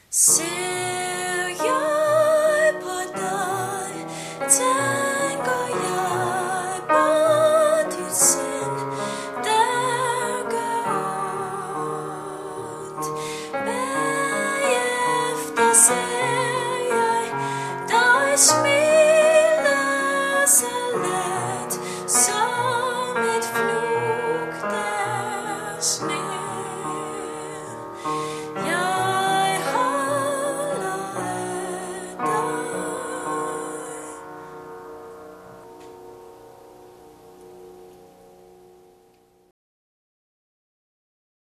Ser jeg på deg, tenker jeg på ditt sinn, der gått. Bagefter ser jeg deg smile.